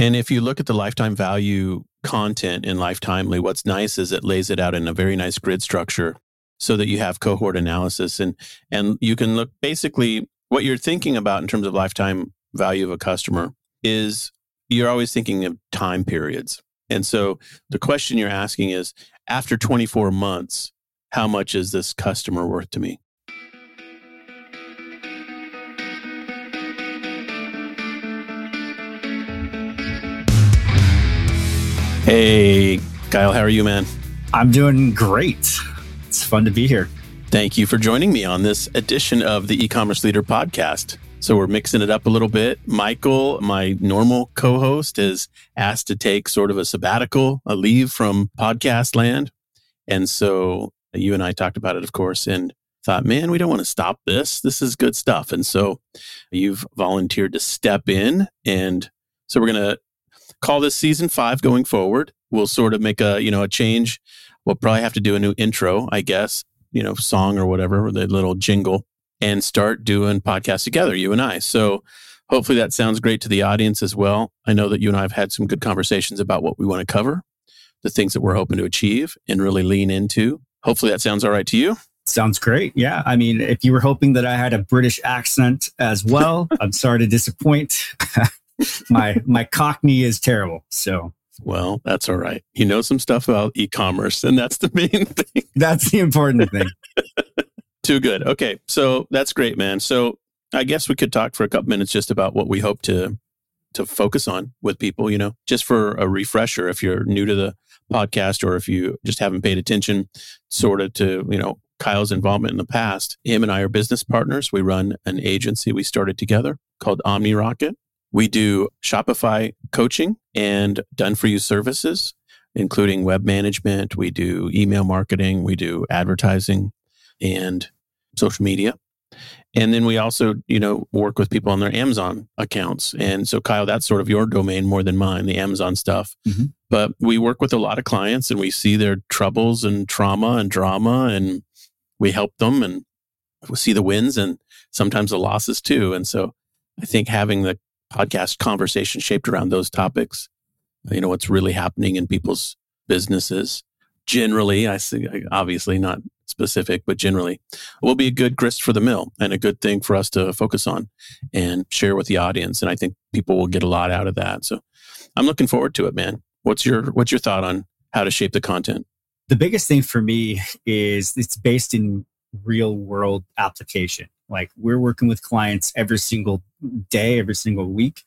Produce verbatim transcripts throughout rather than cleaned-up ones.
And if you look at the lifetime value content in Lifetimely, what's nice is it lays it out in a very nice grid structure so that you have cohort analysis. And, and you can look basically what you're thinking about in terms of lifetime value of a customer is you're always thinking of time periods. And so the question you're asking is, after twenty-four months, how much is this customer worth to me? Hey, Kyle, how are you, man? I'm doing great. It's fun to be here. Thank you for joining me on this edition of the E-commerce Leader podcast. So we're mixing it up a little bit. Michael, my normal co-host, is asked to take sort of a sabbatical, a leave from podcast land. And so you and I talked about it, of course, and thought, man, we don't want to stop this. This is good stuff. And so you've volunteered to step in. And so we're going to call this season five going forward. We'll sort of make a, you know, a change. We'll probably have to do a new intro, I guess, you know, song or whatever, the little jingle, and start doing podcasts together, you and I. So hopefully that sounds great to the audience as well. I know that you and I have had some good conversations about what we want to cover, the things that we're hoping to achieve and really lean into. Hopefully that sounds all right to you. Sounds great. Yeah. I mean, if you were hoping that I had a British accent as well, I'm sorry to disappoint. my my Cockney is terrible. So, well, that's all right. You know some stuff about e-commerce, and that's the main thing. That's the important thing. Too good. Okay, so that's great, man. So I guess we could talk for a couple minutes just about what we hope to to focus on with people. You know, just for a refresher, if you're new to the podcast or if you just haven't paid attention, sort of to you know Kyle's involvement in the past. Him and I are business partners. We run an agency we started together called OmniRocket. We do Shopify coaching and done-for-you services, including web management. We do email marketing. We do advertising and social media. And then we also, you know, work with people on their Amazon accounts. And so, Kyle, that's sort of your domain more than mine, the Amazon stuff. Mm-hmm. But we work with a lot of clients and we see their troubles and trauma and drama, and we help them and we see the wins and sometimes the losses too. And so I think having the podcast conversation shaped around those topics, you know, what's really happening in people's businesses. Generally, I see, obviously not specific, but generally will be a good grist for the mill and a good thing for us to focus on and share with the audience. And I think people will get a lot out of that. So I'm looking forward to it, man. What's your, what's your thought on how to shape the content? The biggest thing for me is it's based in real world application. Like we're working with clients every single day, every single week,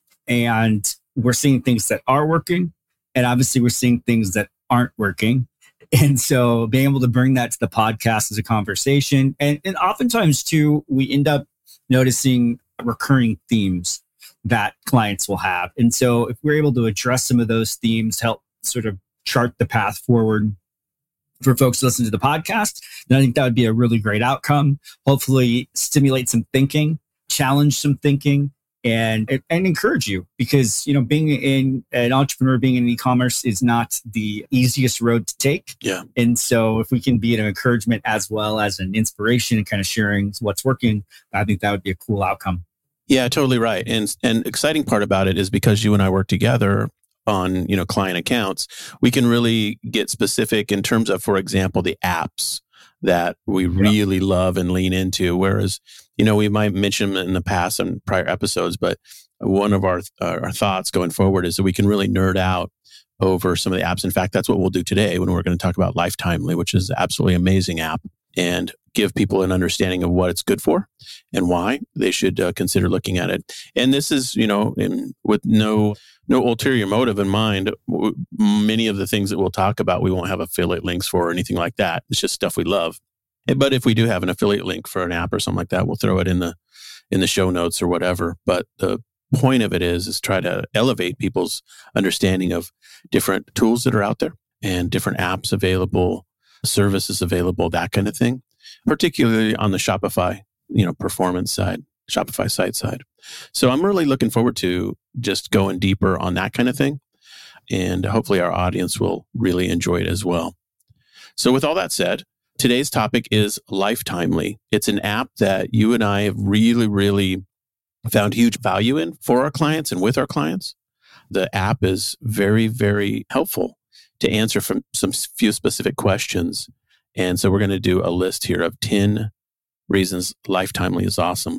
and we're seeing things that are working. And obviously we're seeing things that aren't working. And so being able to bring that to the podcast as a conversation. And, and oftentimes too, we end up noticing recurring themes that clients will have. And so if we're able to address some of those themes, help sort of chart the path forward for folks to listen to the podcast, then I think that would be a really great outcome. Hopefully stimulate some thinking, challenge some thinking, and and encourage you, because you know being in an entrepreneur, being in e-commerce is not the easiest road to take. Yeah. And so if we can be an encouragement as well as an inspiration and kind of sharing what's working, I think that would be a cool outcome. Yeah, totally right. And and exciting part about it is because you and I work together on, you know, client accounts, we can really get specific in terms of, for example, the apps that we yeah. really love and lean into. Whereas, you know, we might mention them in the past on prior episodes, but one of our uh, our thoughts going forward is that we can really nerd out over some of the apps. In fact, that's what we'll do today when we're going to talk about Lifetimely, which is an absolutely amazing app, and give people an understanding of what it's good for and why they should uh, consider looking at it. And this is, you know, in, with no no ulterior motive in mind. W- many of the things that we'll talk about, we won't have affiliate links for or anything like that. It's just stuff we love. But if we do have an affiliate link for an app or something like that, we'll throw it in the in the show notes or whatever. But the point of it is, is try to elevate people's understanding of different tools that are out there and different apps available, services available, that kind of thing, particularly on the Shopify, you know, performance side, Shopify site side. So I'm really looking forward to just going deeper on that kind of thing. And hopefully our audience will really enjoy it as well. So with all that said, today's topic is Lifetimely. It's an app that you and I have really, really found huge value in for our clients and with our clients. the app is very, very helpful to answer from some few specific questions. And so we're going to do a list here of ten reasons Lifetimely is awesome.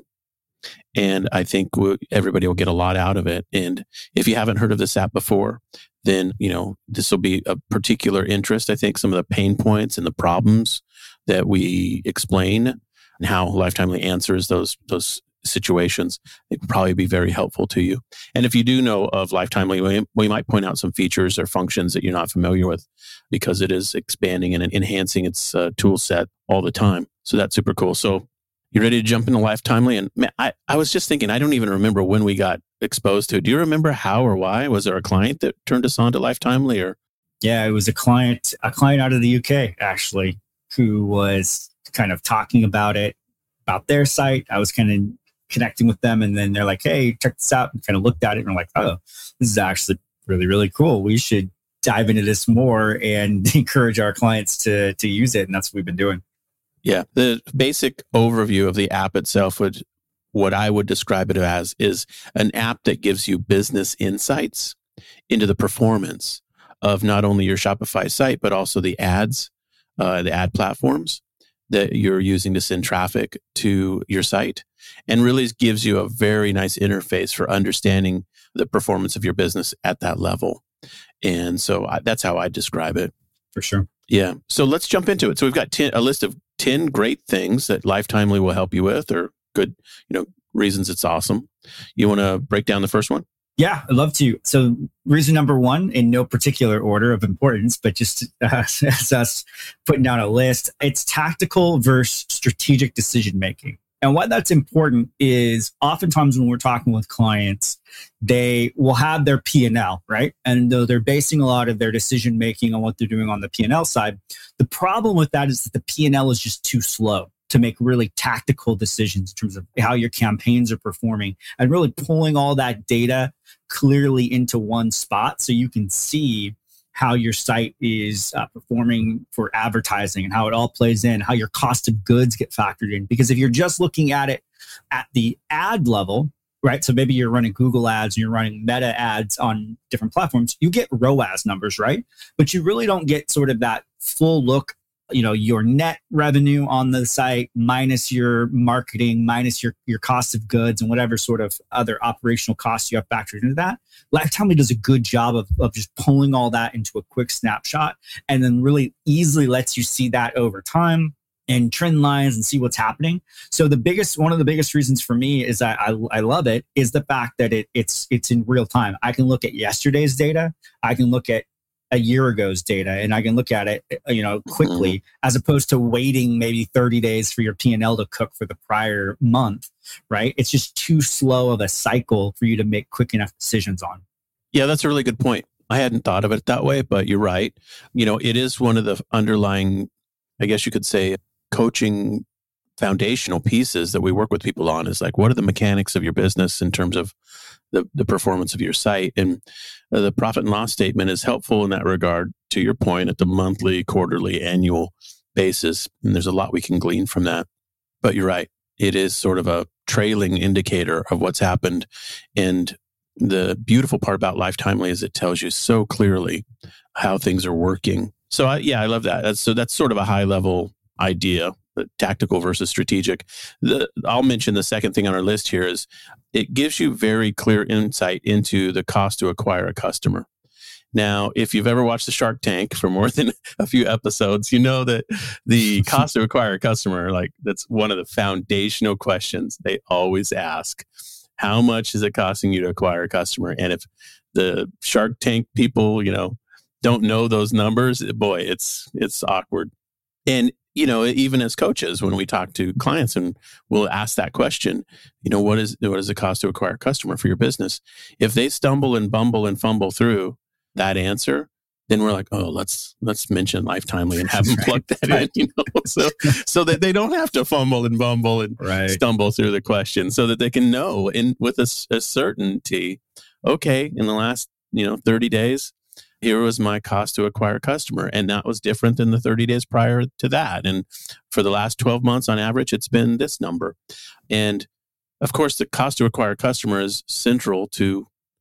And I think we, everybody will get a lot out of it. And if you haven't heard of this app before, then, you know, this will be a particular interest. I think some of the pain points and the problems that we explain and how Lifetimely answers those, those situations, it would probably be very helpful to you. And if you do know of Lifetimely, we, we might point out some features or functions that you're not familiar with because it is expanding and enhancing its uh, tool set all the time. So that's super cool. So you ready to jump into Lifetimely? And man, I, I was just thinking, I don't even remember when we got exposed to it. Do you remember how or why? Was there a client that turned us on to Lifetimely or? Yeah, it was a client, a client out of the U K, actually, who was kind of talking about it, about their site. I was kind of connecting with them, and then they're like, hey, check this out. And kind of looked at it and we're like, oh, this is actually really, really cool. We should dive into this more and encourage our clients to to use it. And that's what we've been doing. Yeah. The basic overview of the app itself would, what I would describe it as is an app that gives you business insights into the performance of not only your Shopify site, but also the ads, uh, the ad platforms that you're using to send traffic to your site, and really gives you a very nice interface for understanding the performance of your business at that level. And so I, that's how I describe it. For sure. Yeah. So let's jump into it. So we've got ten, a list of ten great things that Lifetimely will help you with, or good, you know, reasons it's awesome. You want to break down the first one? Yeah, I'd love to. So reason number one, in no particular order of importance, but just uh, as us putting down a list, it's tactical versus strategic decision making. And why that's important is oftentimes when we're talking with clients, they will have their P and L, right? And though they're basing a lot of their decision making on what they're doing on the P and L side, the problem with that is that the P and L is just too slow to make really tactical decisions in terms of how your campaigns are performing and really pulling all that data clearly into one spot so you can see how your site is uh, performing for advertising and how it all plays in, how your cost of goods get factored in. Because if you're just looking at it at the ad level, right? So maybe you're running Google ads and you're running Meta ads on different platforms, you get R O A S numbers, right? But you really don't get sort of that full look, you know, your net revenue on the site minus your marketing, minus your, your cost of goods and whatever sort of other operational costs you have factored into that. Lifetimely does a good job of, of just pulling all that into a quick snapshot and then really easily lets you see that over time and trend lines and see what's happening. So the biggest, one of the biggest reasons for me is I, I, I love it is the fact that it, it's, it's in real time. I can look at yesterday's data. I can look at a year ago's data and I can look at it, you know, quickly, mm-hmm. as opposed to waiting maybe thirty days for your P and L to cook for the prior month, right? It's just too slow of a cycle for you to make quick enough decisions on. Yeah, that's a really good point. I hadn't thought of it that way, but you're right. You know, it is one of the underlying, I guess you could say, coaching foundational pieces that we work with people on is like, what are the mechanics of your business in terms of the, the performance of your site? And uh, the profit and loss statement is helpful in that regard, to your point, at the monthly, quarterly, annual basis. And there's a lot we can glean from that. But you're right. It is sort of a trailing indicator of what's happened. And the beautiful part about Lifetimely is it tells you so clearly how things are working. So I, yeah, I love that. That's, so that's sort of a high level idea, the tactical versus strategic. The, I'll mention the second thing on our list here is it gives you very clear insight into the cost to acquire a customer. Now, if you've ever watched the Shark Tank for more than a few episodes, you know that the cost to acquire a customer, like that's one of the foundational questions they always ask. How much is it costing you to acquire a customer? And if the Shark Tank people, you know, don't know those numbers, boy, it's it's awkward. And you know, even as coaches, when we talk to clients and we'll ask that question, you know, what is what is the cost to acquire a customer for your business? If they stumble and bumble and fumble through that answer, then we're like, oh, let's let's mention Lifetimely and have them plug that in, you know, so so that they don't have to fumble and bumble and right. stumble through the question, so that they can know in with a, a certainty, okay, in the last, you know, thirty days, here was my cost to acquire a customer. And that was different than the thirty days prior to that. And for the last twelve months on average, it's been this number. And of course, the cost to acquire a customer is central to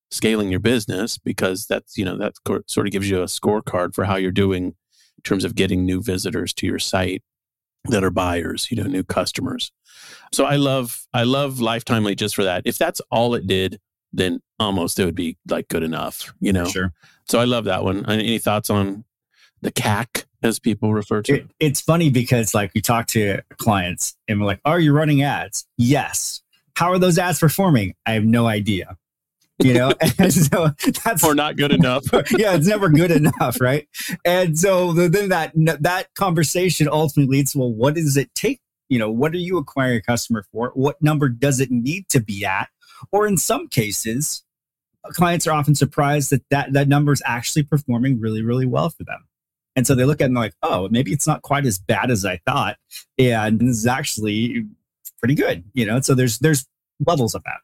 scaling your business, because that's, you know, that co- sort of gives you a scorecard for how you're doing in terms of getting new visitors to your site that are buyers, you know, new customers. So I love, I love Lifetimely just for that. If that's all it did, then almost it would be like good enough, you know? Sure. So I love that one. Any thoughts on the C A C, as people refer to it? it? It's funny because like we talk to clients and we're like, are you running ads? Yes. How are those ads performing? I have no idea. You know, and so that's or not good enough. Yeah, it's never good enough, right? And so then that that conversation ultimately leads to, well, what does it take? You know, what are you acquiring a customer for? What number does it need to be at? Or in some cases, clients are often surprised that that, that number is actually performing really, really well for them. And so they look at it and they're like, oh, maybe it's not quite as bad as I thought. And this is actually pretty good, you know? So there's there's levels of that.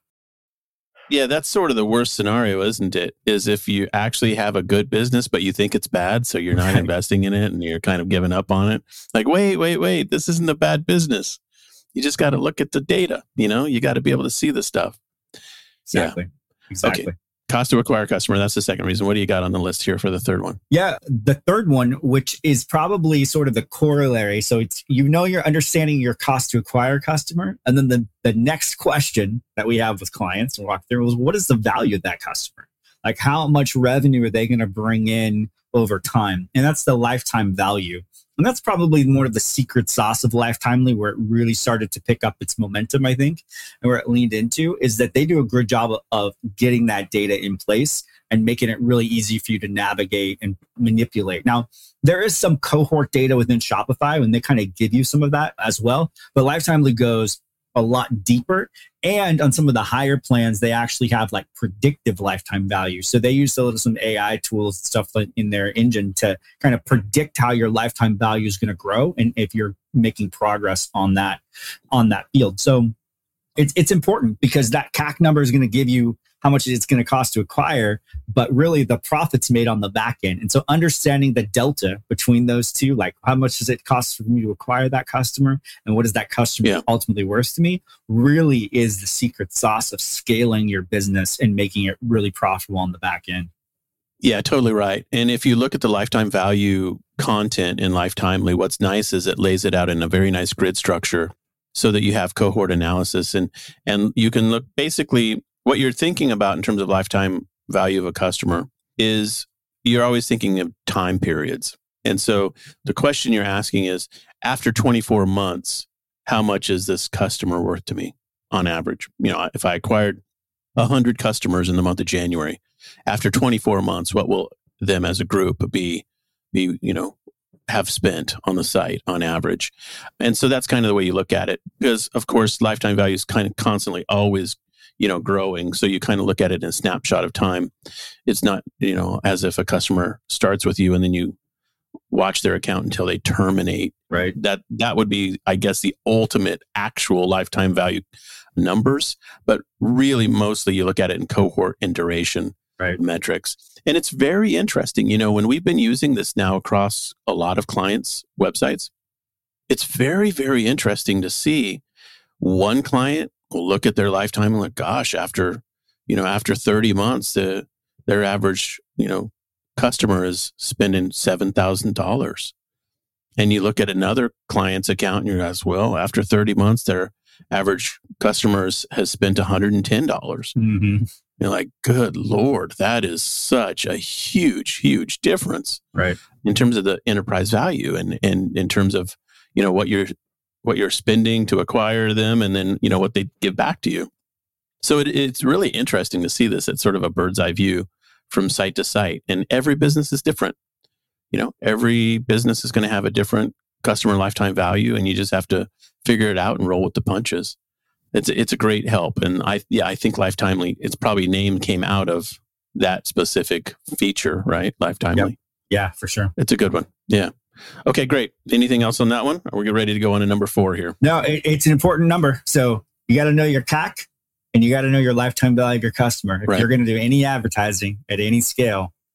Yeah, that's sort of the worst scenario, isn't it? Is if you actually have a good business, but you think it's bad, so you're not Right. investing in it and you're kind of giving up on it. Like, wait, wait, wait, this isn't a bad business. You just got to look at the data, you know? You got to be able to see the stuff. Exactly. Yeah. Exactly. Okay. Cost to acquire a customer. That's the second reason. What do you got on the list here for the third one? Yeah, the third one, which is probably sort of the corollary. So it's, you know, you're understanding your cost to acquire a customer. And then the, the next question that we have with clients and walk through is, what is the value of that customer? Like, how much revenue are they going to bring in over time? And that's the lifetime value. And that's probably more of the secret sauce of Lifetimely, where it really started to pick up its momentum, I think, and where it leaned into, is that they do a good job of getting that data in place and making it really easy for you to navigate and manipulate. Now, there is some cohort data within Shopify, and they kind of give you some of that as well. But Lifetimely goes a lot deeper. And on some of the higher plans, they actually have like predictive lifetime value. So they use some A I tools and stuff in their engine to kind of predict how your lifetime value is going to grow and if you're making progress on that on that field. So it's it's important because that C A C number is going to give you how much it's going to cost to acquire, but really the profit's made on the back end. And so understanding the delta between those two, like how much does it cost for me to acquire that customer and what is that customer Yeah. ultimately worth to me, really is the secret sauce of scaling your business and making it really profitable on the back end. Yeah, totally right. And if you look at the lifetime value content in Lifetimely, what's nice is it lays it out in a very nice grid structure so that you have cohort analysis and and you can look basically what you're thinking about in terms of lifetime value of a customer is you're always thinking of time periods. And so the question you're asking is, after twenty-four months, how much is this customer worth to me on average? You know, if I acquired one hundred customers in the month of January, after twenty-four months, what will them as a group be, be, you know, have spent on the site on average? And so that's kind of the way you look at it, because of course, lifetime value is kind of constantly always, you know, growing. So you kind of look at it in a snapshot of time. It's not, you know, as if a customer starts with you and then you watch their account until they terminate. Right. That that would be, I guess, the ultimate actual lifetime value numbers. But really, mostly you look at it in cohort and duration Right. metrics. And it's very interesting. You know, when we've been using this now across a lot of clients' websites, it's very, very interesting to see one client will look at their lifetime and like, gosh, after, you know, after thirty months, the, their average, you know, customer is spending seven thousand dollars. And you look at another client's account and you're as well, after thirty months, their average customers has spent one hundred ten dollars. Mm-hmm. You're like, good Lord, that is such a huge, huge difference Right. in terms of the enterprise value and, and in terms of, you know, what you're what you're spending to acquire them and then, you know, what they give back to you. So it, it's really interesting to see this at sort of a bird's eye view from site to site. And every business is different. You know, every business is going to have a different customer lifetime value, and you just have to figure it out and roll with the punches. It's it's a great help. And I yeah, I think Lifetimely, it's probably name came out of that specific feature, right? Lifetimely. Yep. Yeah, for sure. It's a good one. Yeah. Okay, great. Anything else on that one? Are we ready to go on to number four here? No, it, it's an important number. So you got to know your C A C and you got to know your lifetime value of your customer. If Right. you're going to do any advertising at any scale,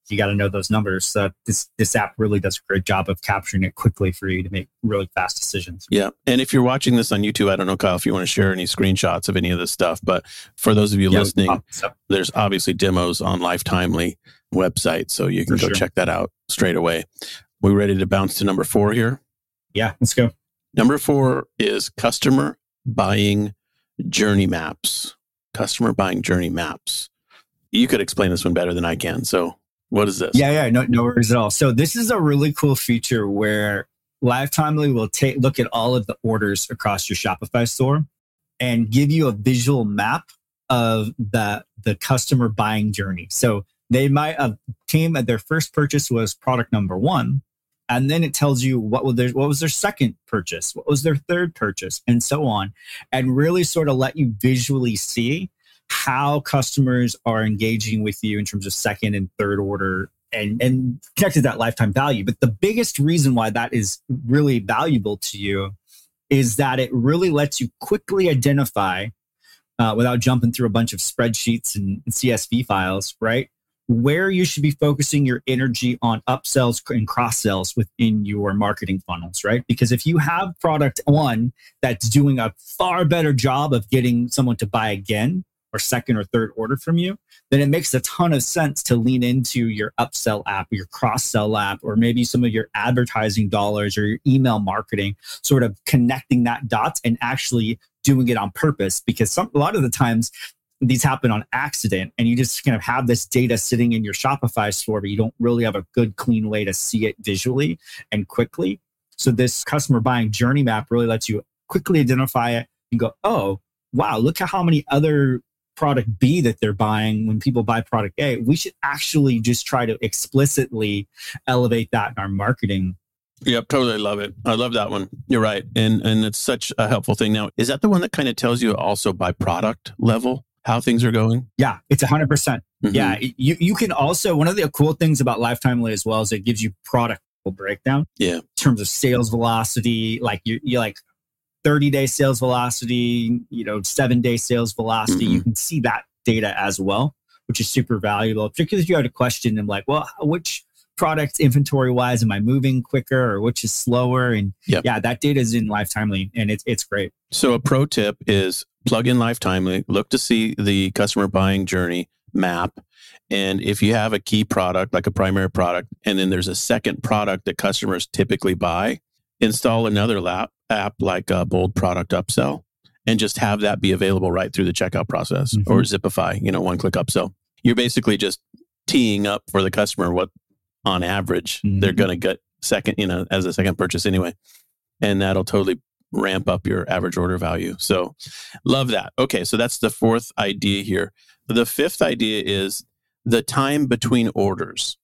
you got to know those numbers. So this this app really does a great job of capturing it quickly for you to make really fast decisions. Yeah. And if you're watching this on YouTube, I don't know, Kyle, if you want to share any screenshots of any of this stuff, but for those of you yeah, listening, so. there's obviously demos on Lifetimely website, so you can for go sure. check that out straight away. We ready to bounce to number four here? Yeah, let's go. Number four is customer buying journey maps. Customer buying journey maps. You could explain this one better than I can. So what is this? Yeah, yeah, no, no worries at all. So this is a really cool feature where Lifetimely will take look at all of the orders across your Shopify store and give you a visual map of the the customer buying journey. So they might have came at their first purchase was product number one, and then it tells you what was their what was their second purchase, what was their third purchase, and so on, and really sort of let you visually see how customers are engaging with you in terms of second and third order and, and connected that lifetime value. But the biggest reason why that is really valuable to you is that it really lets you quickly identify, uh, without jumping through a bunch of spreadsheets and, and C S V files, right, where you should be focusing your energy on upsells and cross sells within your marketing funnels, right? Because if you have product one that's doing a far better job of getting someone to buy again, or second or third order from you, then it makes a ton of sense to lean into your upsell app, or your cross-sell app, or maybe some of your advertising dollars or your email marketing, sort of connecting that dots and actually doing it on purpose. Because some, a lot of the times these happen on accident and you just kind of have this data sitting in your Shopify store, but you don't really have a good, clean way to see it visually and quickly. So this customer buying journey map really lets you quickly identify it and go, oh, wow, look at how many other product B that they're buying when people buy product A. We should actually just try to explicitly elevate that in our marketing. Yep, totally love it. I love that one. You're right. And and it's such a helpful thing. Now, is that the one that kind of tells you also by product level how things are going? Yeah, it's one hundred percent. Mm-hmm. Yeah, you, you can also, one of the cool things about Lifetimely as well is it gives you product breakdown. Yeah. In terms of sales velocity, like you you like thirty-day sales velocity, you know, seven-day sales velocity. Mm-hmm. You can see that data as well, which is super valuable, particularly if you had a question of like, well, which product inventory-wise am I moving quicker or which is slower? And yep. yeah, that data is in Lifetimely and it's it's great. So a pro tip is plug in Lifetimely, look to see the customer buying journey map. And if you have a key product, like a primary product, and then there's a second product that customers typically buy, install another lap, app like a Bold Product Upsell and just have that be available right through the checkout process mm-hmm. or Zipify, you know, one-click upsell. You're basically just teeing up for the customer what on average mm-hmm. they're going to get second, you know, as a second purchase anyway. And that'll totally ramp up your average order value. So love that. Okay, so that's the fourth idea here. The fifth idea is the time between orders.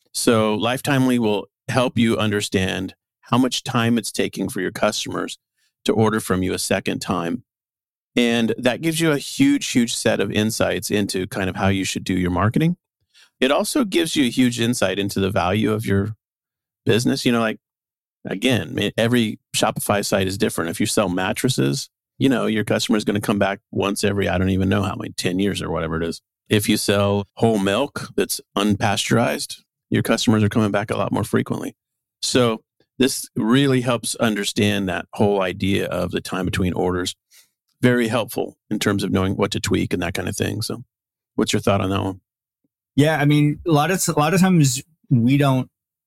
So Lifetimely will help you understand how much time it's taking for your customers to order from you a second time. And that gives you a huge, huge set of insights into kind of how you should do your marketing. It also gives you a huge insight into the value of your business. You know, like, again, every Shopify site is different. If you sell mattresses, you know, your customer is going to come back once every, I don't even know how many, ten years or whatever it is. If you sell whole milk that's unpasteurized, your customers are coming back a lot more frequently. So this really helps understand that whole idea of the time between orders. Very helpful in terms of knowing what to tweak and that kind of thing. So what's your thought on that one? Yeah, I mean, a lot of a lot of times we don't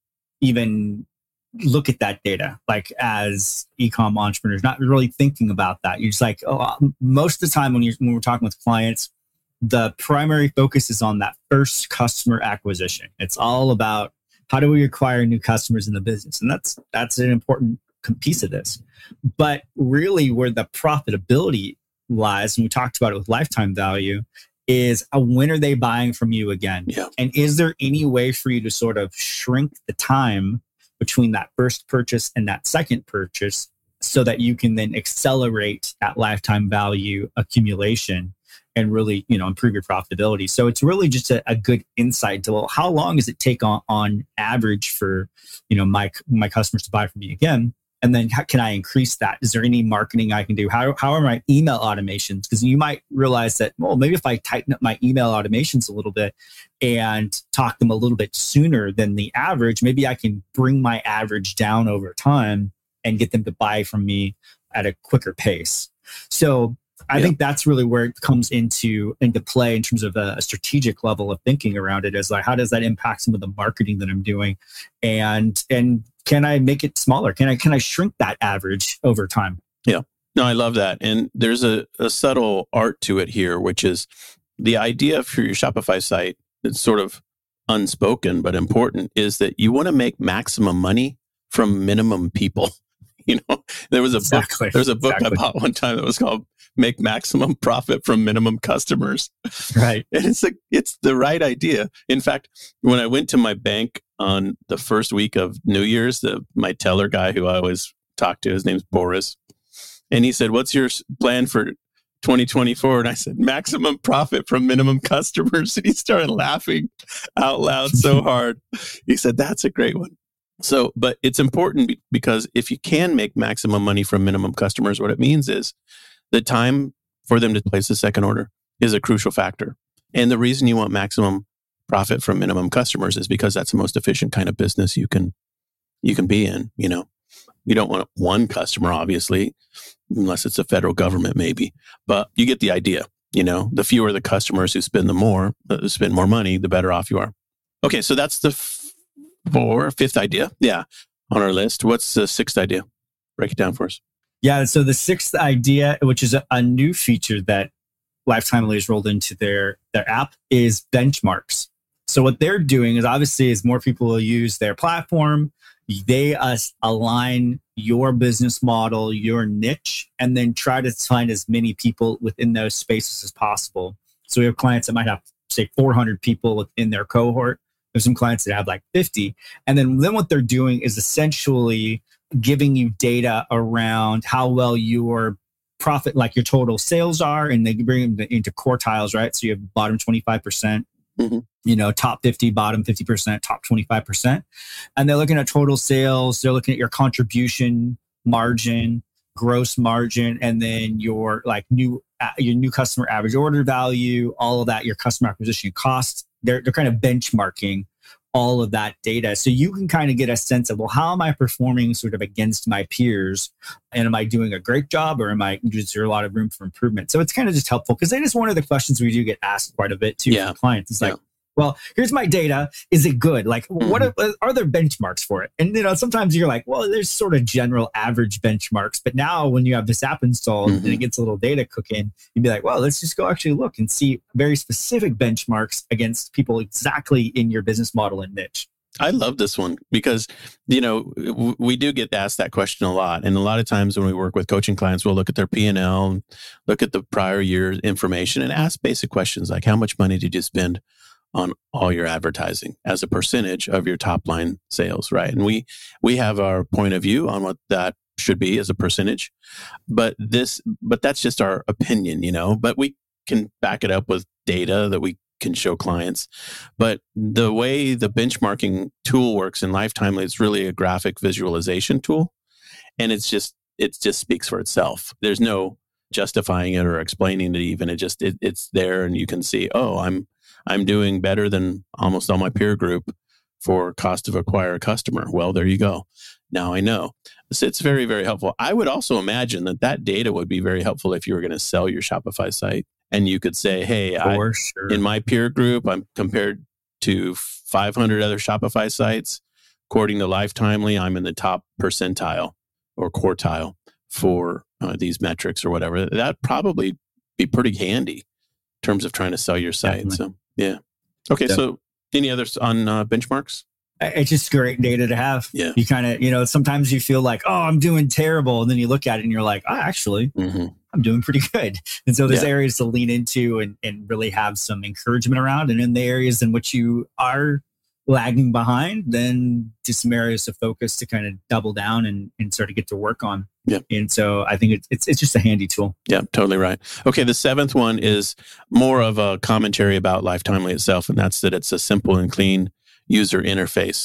even look at that data like as e-com entrepreneurs, not really thinking about that. You're just like, oh, most of the time when you're when we're talking with clients, the primary focus is on that first customer acquisition. It's all about how do we acquire new customers in the business? And that's that's an important piece of this. But really where the profitability lies, and we talked about it with lifetime value, is uh, when are they buying from you again? Yeah. And is there any way for you to sort of shrink the time between that first purchase and that second purchase so that you can then accelerate that lifetime value accumulation and really, you know, improve your profitability. So it's really just a, a good insight to, well, how long does it take on, on average for, you know, my my customers to buy from me again? And then how can I increase that? Is there any marketing I can do? How, how are my email automations? Because you might realize that, well, maybe if I tighten up my email automations a little bit and talk them a little bit sooner than the average, maybe I can bring my average down over time and get them to buy from me at a quicker pace. So I yeah. think that's really where it comes into into play in terms of a, a strategic level of thinking around it. Is like, how does that impact some of the marketing that I'm doing, and and can I make it smaller? Can I can I shrink that average over time? Yeah, no, I love that. And there's a, a subtle art to it here, which is the idea for your Shopify site. It's sort of unspoken but important. Is that you want to make maximum money from minimum people. You know, there was a exactly. book. There was a book exactly. I bought one time that was called "Make Maximum Profit from Minimum Customers." Right, and it's like it's the right idea. In fact, when I went to my bank on the first week of New Year's, the my teller guy who I always talk to, his name's Boris, and he said, "What's your plan for twenty twenty-four?" And I said, "Maximum profit from minimum customers." And he started laughing out loud so hard. He said, "That's a great one." So, but it's important be- because if you can make maximum money from minimum customers, what it means is the time for them to place a second order is a crucial factor. And the reason you want maximum profit from minimum customers is because that's the most efficient kind of business you can you can be in. You know, you don't want one customer, obviously, unless it's the federal government, maybe. But you get the idea. You know, the fewer the customers who spend the more, uh, spend more money, the better off you are. Okay, so that's the f- four, fifth idea. Yeah, on our list. What's the sixth idea? Break it down for us. Yeah, so the sixth idea, which is a, a new feature that Lifetimely has rolled into their, their app, is benchmarks. So what they're doing is obviously as more people will use their platform, they uh, align your business model, your niche, and then try to find as many people within those spaces as possible. So we have clients that might have, say, four hundred people within their cohort. There's some clients that have like fifty. And then, then what they're doing is essentially giving you data around how well your profit, like your total sales are, and they bring them into quartiles, right? So you have bottom twenty-five percent, mm-hmm. you know, top fifty, bottom fifty percent, top twenty-five percent. And they're looking at total sales. They're looking at your contribution margin, gross margin, and then your like new, your new customer average order value, all of that, your customer acquisition costs. They're, they're kind of benchmarking all of that data. So you can kind of get a sense of, well, how am I performing sort of against my peers? And am I doing a great job, or am I, is there a lot of room for improvement? So it's kind of just helpful, because that is one of the questions we do get asked quite a bit too yeah. from clients. It's yeah. like, well, here's my data. Is it good? Like, mm-hmm. what are, are there benchmarks for it? And, you know, sometimes you're like, well, there's sort of general average benchmarks. But now when you have this app installed mm-hmm. and it gets a little data cooking, you'd be like, well, let's just go actually look and see very specific benchmarks against people exactly in your business model and niche. I love this one because, you know, w- we do get asked that question a lot. And a lot of times when we work with coaching clients, we'll look at their P and L, and look at the prior year's information and ask basic questions like, how much money did you spend on all your advertising as a percentage of your top line sales, right? And we we have our point of view on what that should be as a percentage, but this, but that's just our opinion, you know. But we can back it up with data that we can show clients. But the way the benchmarking tool works in Lifetimely, it's really a graphic visualization tool, and it's just it just speaks for itself. There's no justifying it or explaining it even. It just it, it's there, and you can see, oh, I'm I'm doing better than almost all my peer group for cost of acquire a customer. Well, there you go. Now I know. So it's very, very helpful. I would also imagine that that data would be very helpful if you were going to sell your Shopify site, and you could say, hey, I, sure. in my peer group, I'm compared to five hundred other Shopify sites. According to Lifetimely, I'm in the top percentile or quartile for uh, these metrics or whatever. That'd probably be pretty handy in terms of trying to sell your site. Definitely. So, yeah. Okay. Yeah. So any others on uh, benchmarks? It's just great data to have. Yeah. You kind of, you know, sometimes you feel like, oh, I'm doing terrible. And then you look at it and you're like, oh, actually, mm-hmm. I'm doing pretty good. And so there's yeah. areas to lean into and, and really have some encouragement around. And in the areas in which you are lagging behind, then just some areas of focus to kind of double down and, and sort of get to work on. Yeah. And so I think it's, it's it's just a handy tool. Yeah, totally right. Okay, the seventh one is more of a commentary about Lifetimely itself, and that's that it's a simple and clean user interface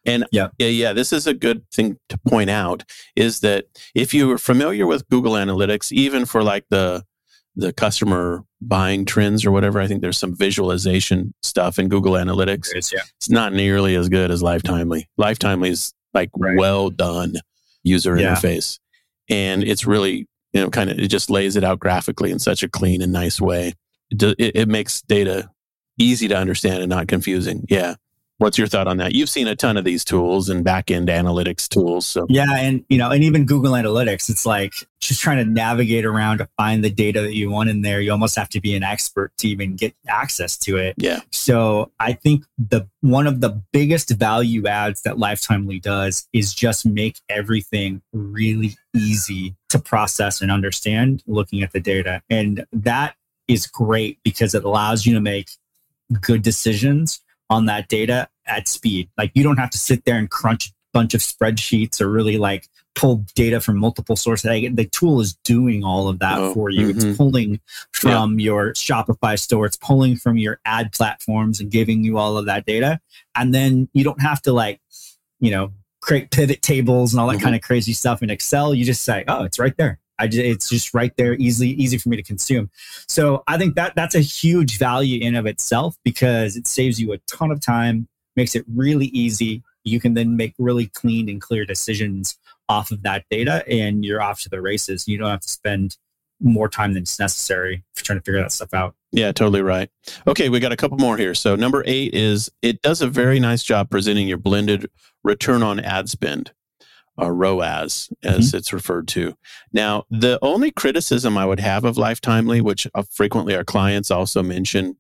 And Yeah. yeah, yeah, this is a good thing to point out is that if you are familiar with Google Analytics, even for like the the customer buying trends or whatever, I think there's some visualization stuff in Google Analytics. There is, yeah. It's not nearly as good as Lifetimely. Lifetimely is like Right. well done user Yeah. interface. And it's really, you know, kind of, it just lays it out graphically in such a clean and nice way. It, do, it, it makes data easy to understand and not confusing. Yeah. What's your thought on that? You've seen a ton of these tools and back-end analytics tools. So Yeah, and you know, and even Google Analytics, it's like just trying to navigate around to find the data that you want in there. You almost have to be an expert to even get access to it. yeah, So I think the one of the biggest value adds that Lifetimely does is just make everything really easy to process and understand looking at the data. And that is great because it allows you to make good decisions on that data at speed. Like you don't have to sit there and crunch a bunch of spreadsheets or really like pull data from multiple sources. Like, the tool is doing all of that Oh, for you. mhm. It's pulling from your Shopify store. It's pulling from your ad platforms and giving you all of that data. And then you don't have to like, you know, create pivot tables and all that Mhm. kind of crazy stuff in Excel. You just say, oh, it's right there. I just, it's just right there, easily, easy for me to consume. So I think that that's a huge value in of itself because it saves you a ton of time, makes it really easy. You can then make really clean and clear decisions off of that data, and you're off to the races. You don't have to spend more time than it's necessary for trying to figure that stuff out. Yeah, totally right. Okay, we got a couple more here. So number eight is it does a very nice job presenting your blended return on ad spend, or R O A S, as Mm-hmm. it's referred to. Now, the only criticism I would have of Lifetimely, which uh, frequently our clients also mention,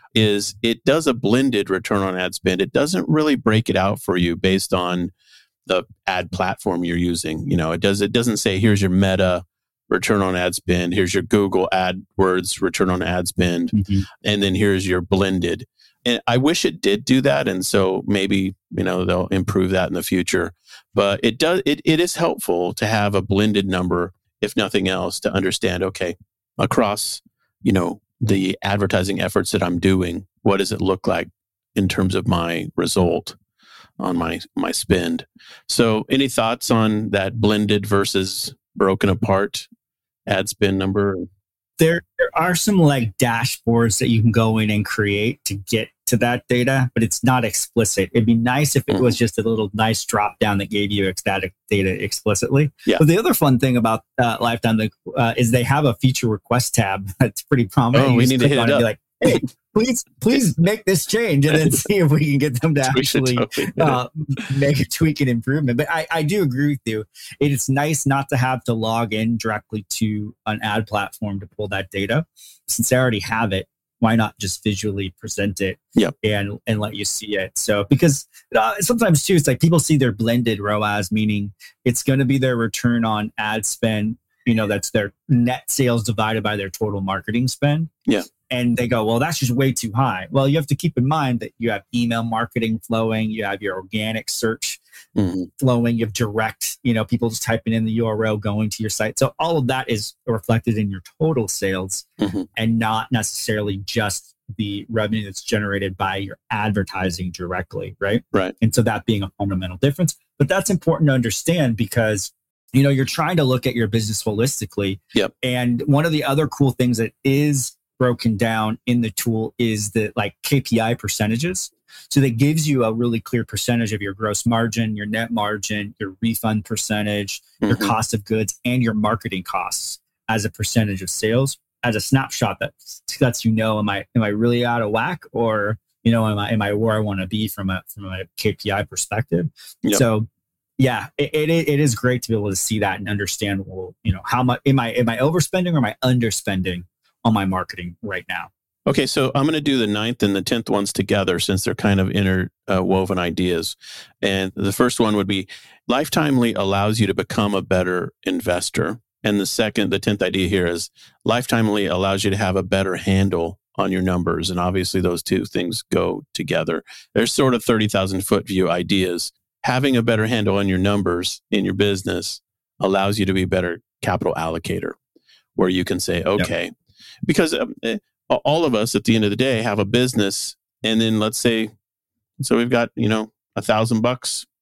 is it does a blended return on ad spend. It doesn't really break it out for you based on the ad platform you're using. You know, it does. It doesn't say here's your Meta return on ad spend, here's your Google AdWords return on ad spend, Mm-hmm. and then here's your blended. And I wish it did do that, and so maybe you know they'll improve that in the future. But it does. It it is helpful to have a blended number, if nothing else, to understand. Okay, across you know the advertising efforts that I'm doing, what does it look like in terms of my result on my my spend? So, any thoughts on that blended versus broken apart ad spend number? There, there are some like dashboards that you can go in and create to get to that data, but it's not explicit. It'd be nice if it was just a little nice drop down that gave you that data explicitly. Yeah. But the other fun thing about uh, Lifetime uh, is they have a feature request tab that's pretty prominent. Oh, You we just need to click hit on it and up. be like, hey, please, please make this change, and then see if we can get them to We should actually totally do it. uh, make a tweak and improvement. But I, I do agree with you. It's nice not to have to log in directly to an ad platform to pull that data. Since I already have it, why not just visually present it Yep. and and let you see it? So because uh, sometimes too, it's like people see their blended R O A S, meaning it's going to be their return on ad spend. You know, that's their net sales divided by their total marketing spend. Yeah. And they go, well, that's just way too high. Well, you have to keep in mind that you have email marketing flowing, you have your organic search Mhm. flowing, you have direct, you know, people just typing in the U R L going to your site. So all of that is reflected in your total sales Mhm. and not necessarily just the revenue that's generated by your advertising directly, right? Right. And so that being a fundamental difference. But that's important to understand because, you know, you're trying to look at your business holistically. Yep. And one of the other cool things that is broken down in the tool is the like K P I percentages. So that gives you a really clear percentage of your gross margin, your net margin, your refund percentage, your Mhm. cost of goods, and your marketing costs as a percentage of sales, as a snapshot that lets you know, am I am I really out of whack, or you know, am I am I where I want to be from a from a K P I perspective? Yep. So yeah, it, it it is great to be able to see that and understand, well, you know, how much am I am I overspending or am I underspending on my marketing right now? Okay, so I'm going to do the ninth and the tenth ones together since they're kind of interwoven ideas. And the first one would be Lifetimely allows you to become a better investor. And the second, the tenth idea here is Lifetimely allows you to have a better handle on your numbers. And obviously those two things go together. There's sort of thirty thousand foot view ideas. Having a better handle on your numbers in your business allows you to be a better capital allocator, where you can say, okay, because um, eh, all of us at the end of the day have a business, and then let's say, so we've got, you know, a thousand bucks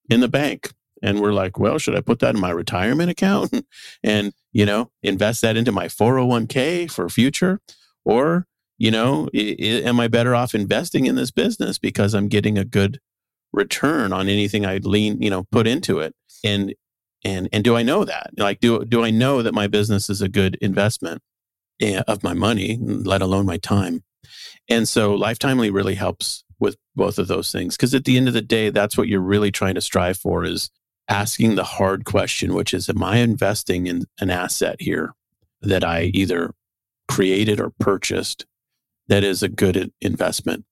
in the bank. And we're like, well, should I put that in my retirement account and, you know, invest that into my four oh one k for future? Or, you know, I- I- am I better off investing in this business because I'm getting a good return on anything I lean, you know, put into it? And and and do I know that? Like, do do I know that my business is a good investment eh, of my money, let alone my time? And so Lifetimely really helps with both of those things. Because at the end of the day, that's what you're really trying to strive for, is asking the hard question, which is, am I investing in an asset here that I either created or purchased that is a good investment?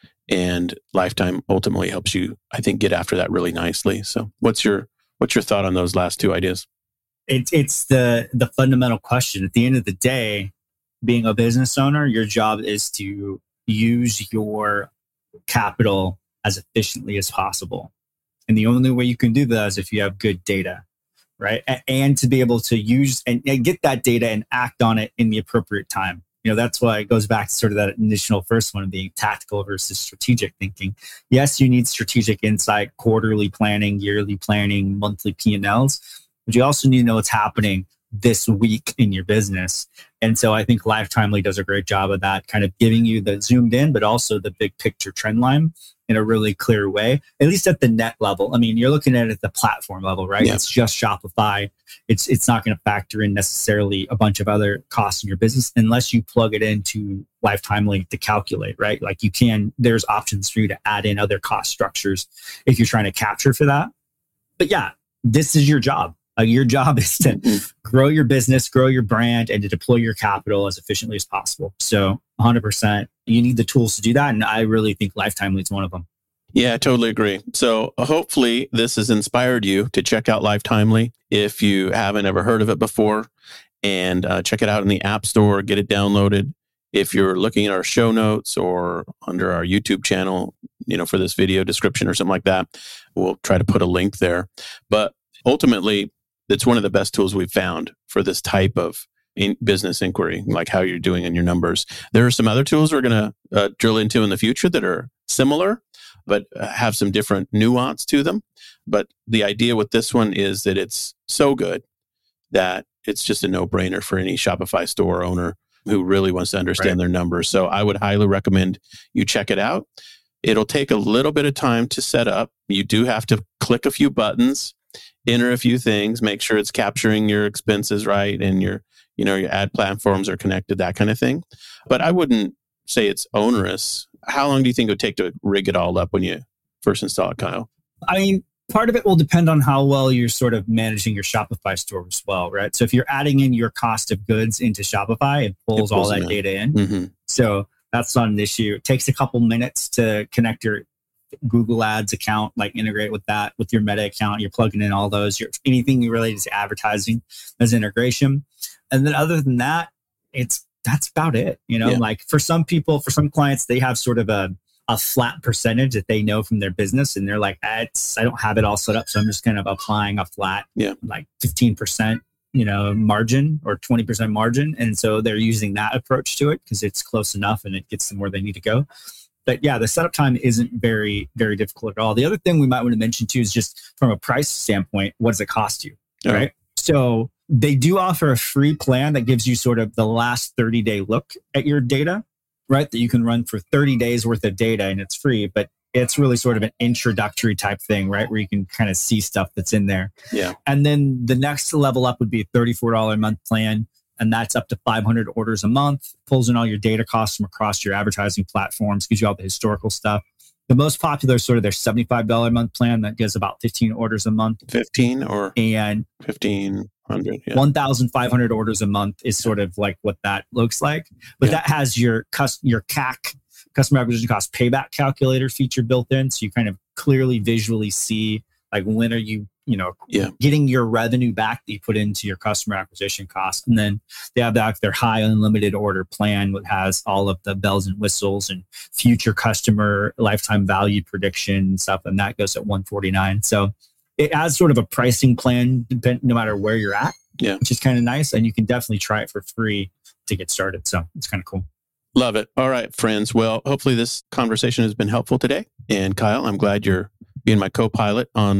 And Lifetime ultimately helps you, I think, get after that really nicely. So what's your what's your thought on those last two ideas? It's it's the the fundamental question. At the end of the day, being a business owner, your job is to use your capital as efficiently as possible. And the only way you can do that is if you have good data, right? A- And to be able to use and, and get that data and act on it in the appropriate time. You know, that's why it goes back to sort of that initial first one, being tactical versus strategic thinking. Yes, you need strategic insight, quarterly planning, yearly planning, monthly P and Ls, but you also need to know what's happening this week in your business. And so I think Lifetimely does a great job of that, kind of giving you the zoomed in, but also the big picture trend line in a really clear way, at least at the net level. I mean, you're looking at it at the platform level, right? Yeah. It's just Shopify. It's it's not going to factor in necessarily a bunch of other costs in your business unless you plug it into Lifetimely to calculate, right? Like you can, there's options for you to add in other cost structures if you're trying to capture for that. But yeah, this is your job. Like your job is to grow your business, grow your brand, and to deploy your capital as efficiently as possible. So one hundred percent, you need the tools to do that. And I really think Lifetimely is one of them. Yeah, I totally agree. So hopefully this has inspired you to check out Lifetimely if you haven't ever heard of it before, and uh, check it out in the App Store, get it downloaded. If you're looking at our show notes or under our YouTube channel, you know, for this video description or something like that, we'll try to put a link there. But ultimately, it's one of the best tools we've found for this type of in business inquiry, like how you're doing in your numbers. There are some other tools we're going to uh, drill into in the future that are similar, but uh, have some different nuance to them. But the idea with this one is that it's so good that it's just a no-brainer for any Shopify store owner who really wants to understand Right. their numbers. So I would highly recommend you check it out. It'll take a little bit of time to set up. You do have to click a few buttons, enter a few things, make sure it's capturing your expenses right, and your, you know, your ad platforms are connected, that kind of thing. But I wouldn't say it's onerous. How long do you think it would take to rig it all up when you first install it, Kyle? I mean, part of it will depend on how well you're sort of managing your Shopify store as well, right? So if you're adding in your cost of goods into Shopify, it pulls, It pulls all that them in. data in. Mm-hmm. So that's not an issue. It takes a couple minutes to connect your Google Ads account, like integrate with that, with your Meta account. You're plugging in all those, your, anything related to advertising as integration. And then other than that, it's, that's about it. You know, Yeah. like for some people, for some clients, they have sort of a, a flat percentage that they know from their business. And they're like, ah, it's, I don't have it all set up. So I'm just kind of applying a flat, Yeah. like fifteen percent, you know, margin or twenty percent margin. And so they're using that approach to it because it's close enough and it gets them where they need to go. But yeah, the setup time isn't very, very difficult at all. The other thing we might want to mention too is just from a price standpoint, what does it cost you? Oh. Right. So they do offer a free plan that gives you sort of the last thirty day look at your data, right? That you can run for thirty days worth of data and it's free, but it's really sort of an introductory type thing, right? Where you can kind of see stuff that's in there. Yeah. And then the next level up would be a thirty-four dollars a month plan. And that's up to five hundred orders a month, pulls in all your data costs from across your advertising platforms, gives you all the historical stuff. The most popular is sort of their seventy-five dollars a month plan that gives about fifteen orders a month. fifteen or And fifteen hundred. Yeah. one thousand five hundred orders a month is sort of like what that looks like. But Yeah. that has your, cus- your C A C, customer acquisition cost payback calculator feature built in. So you kind of clearly visually see like when are you, you know, Yeah. getting your revenue back that you put into your customer acquisition costs. And then they have that their high unlimited order plan, which has all of the bells and whistles and future customer lifetime value prediction and stuff. And that goes at one forty-nine. So it has sort of a pricing plan depend, no matter where you're at, Yeah. which is kind of nice. And you can definitely try it for free to get started. So it's kind of cool. Love it. All right, friends. Well, hopefully this conversation has been helpful today. And Kyle, I'm glad you're being my co-pilot on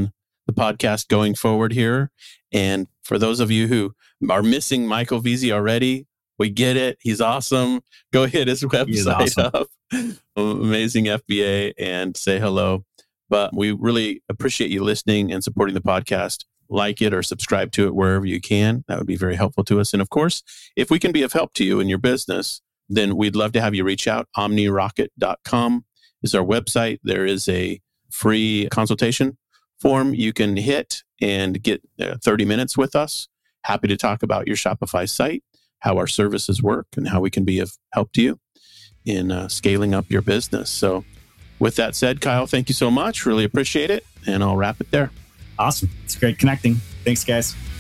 the podcast going forward here. And for those of you who are missing Michael Veazey already, we get it. He's awesome. Go hit his website awesome. up, Amazing F B A, and say hello. But we really appreciate you listening and supporting the podcast. Like it or subscribe to it wherever you can. That would be very helpful to us. And of course, if we can be of help to you in your business, then we'd love to have you reach out. omni rocket dot com is our website. There is a free consultation form you can hit and get thirty minutes with us. Happy to talk about your Shopify site, how our services work, and how we can be of help to you in uh, scaling up your business. So with that said, Kyle, thank you so much. Really appreciate it. And I'll wrap it there. Awesome. It's great connecting. Thanks, guys.